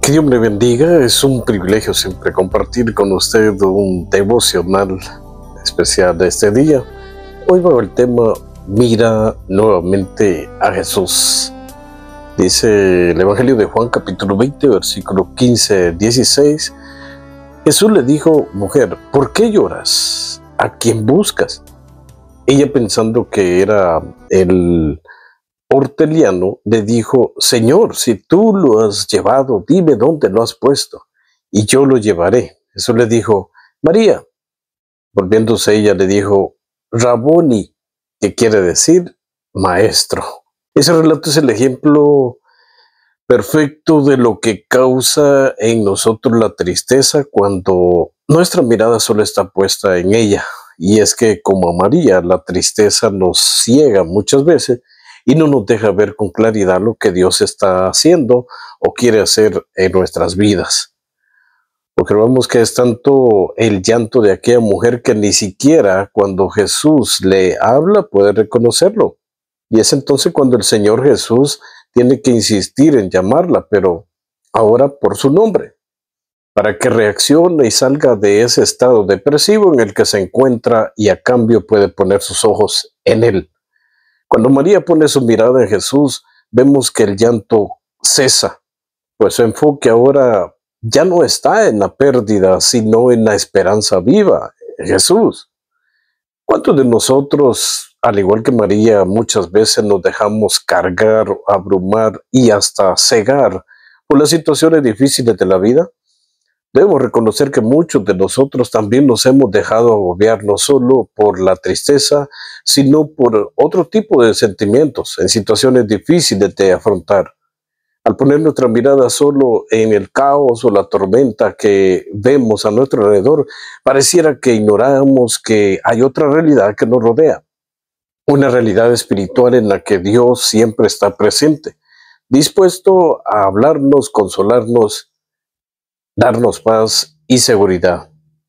Que Dios me bendiga. Es un privilegio siempre compartir con usted un devocional especial de este día. Hoy va el tema: mira nuevamente a Jesús. Dice el Evangelio de Juan, capítulo 20, versículo 15-16. Jesús le dijo: mujer, ¿por qué lloras? ¿A quién buscas? Ella, pensando que era el horteliano, le dijo: Señor, si tú lo has llevado, dime dónde lo has puesto, y yo lo llevaré. Jesús le dijo: María. Volviéndose ella, le dijo: Raboni, que quiere decir maestro. Ese relato es el ejemplo perfecto de lo que causa en nosotros la tristeza cuando nuestra mirada solo está puesta en ella. Y es que, como a María, la tristeza nos ciega muchas veces y no nos deja ver con claridad lo que Dios está haciendo o quiere hacer en nuestras vidas. Observamos que es tanto el llanto de aquella mujer que ni siquiera cuando Jesús le habla puede reconocerlo. Y es entonces cuando el Señor Jesús tiene que insistir en llamarla, pero ahora por su nombre, para que reaccione y salga de ese estado depresivo en el que se encuentra y a cambio puede poner sus ojos en Él. Cuando María pone su mirada en Jesús, vemos que el llanto cesa, pues su enfoque ahora ya no está en la pérdida, sino en la esperanza viva, en Jesús. ¿Cuántos de nosotros, al igual que María, muchas veces nos dejamos cargar, abrumar y hasta cegar por las situaciones difíciles de la vida? Debemos reconocer que muchos de nosotros también nos hemos dejado agobiar no solo por la tristeza, sino por otro tipo de sentimientos en situaciones difíciles de afrontar. Al poner nuestra mirada solo en el caos o la tormenta que vemos a nuestro alrededor, pareciera que ignoramos que hay otra realidad que nos rodea, una realidad espiritual en la que Dios siempre está presente, dispuesto a hablarnos, consolarnos, darnos paz y seguridad.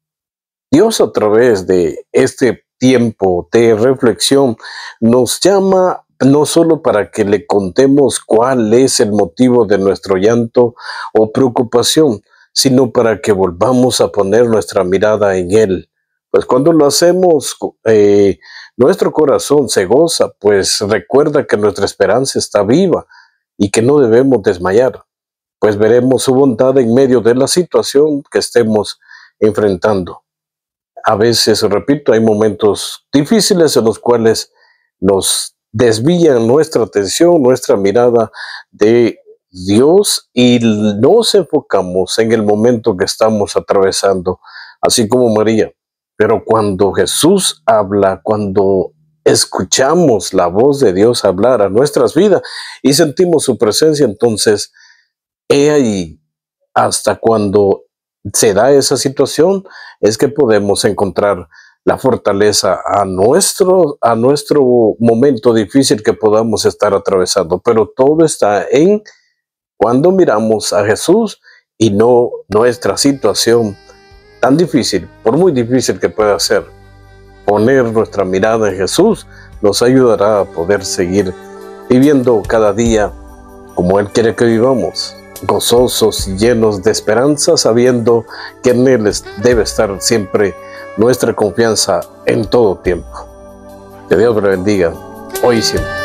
Dios, a través de este tiempo de reflexión, nos llama no solo para que le contemos cuál es el motivo de nuestro llanto o preocupación, sino para que volvamos a poner nuestra mirada en Él. Pues cuando lo hacemos, nuestro corazón se goza, pues recuerda que nuestra esperanza está viva y que no debemos desmayar, pues veremos su bondad en medio de la situación que estemos enfrentando. A veces, repito, hay momentos difíciles en los cuales nos desvían nuestra atención, nuestra mirada de Dios y nos enfocamos en el momento que estamos atravesando, así como María. Pero cuando Jesús habla, cuando escuchamos la voz de Dios hablar a nuestras vidas y sentimos su presencia, entonces ahí, hasta cuando se da esa situación, es que podemos encontrar la fortaleza a nuestro momento difícil que podamos estar atravesando. Pero todo está en cuando miramos a Jesús y no nuestra situación tan difícil, por muy difícil que pueda ser. Poner nuestra mirada en Jesús nos ayudará a poder seguir viviendo cada día como Él quiere que vivamos, gozosos y llenos de esperanza, sabiendo que en Él debe estar siempre nuestra confianza en todo tiempo. Que Dios me bendiga, hoy y siempre.